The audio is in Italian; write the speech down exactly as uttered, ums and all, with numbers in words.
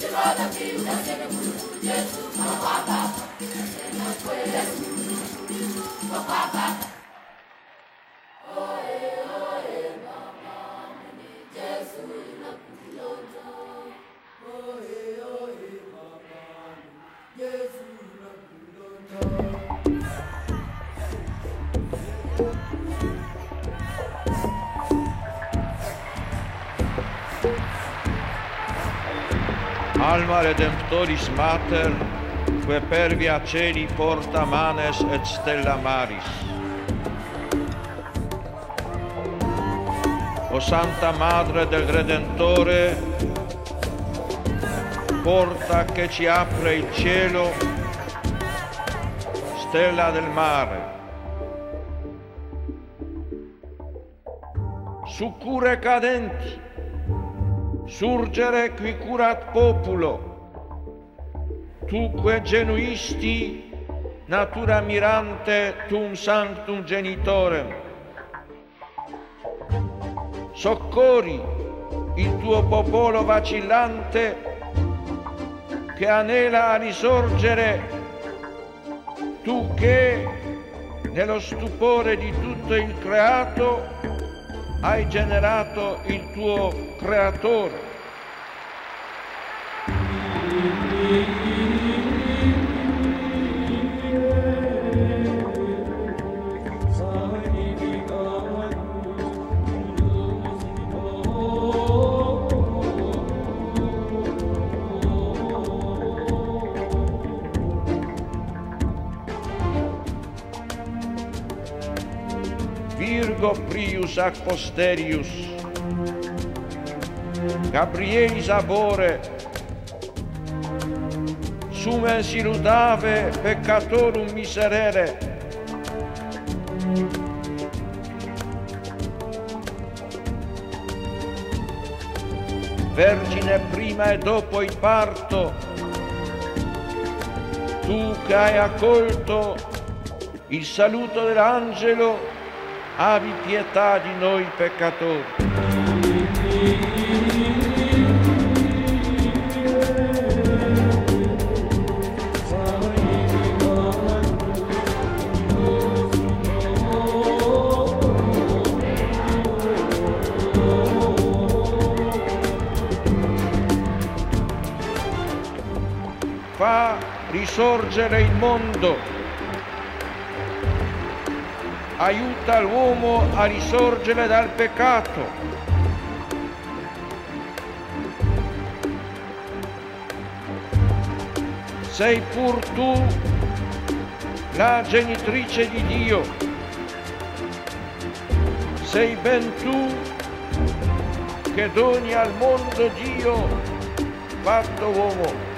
Alma Redemptoris Mater, que per via celi porta manes et stella maris. O Santa Madre del Redentore, porta che ci apre il cielo, stella del mare. Succurre cadenti, surgere qui curat populo, tuque genuisti natura mirante tum sanctum genitorem. Soccori il tuo popolo vacillante che anela a risorgere, tu che nello stupore di tutto il creato hai generato il tuo creatore. Virgo prius ac posterius, Gabrielis abore, sumen siludave peccatorum miserere. Vergine prima e dopo il parto, tu che hai accolto il saluto dell'angelo, abbi pietà di noi peccatori. Fa risorgere il mondo. Aiuta l'uomo a risorgere dal peccato. Sei pur tu la genitrice di Dio. Sei ben tu che doni al mondo Dio fatto uomo.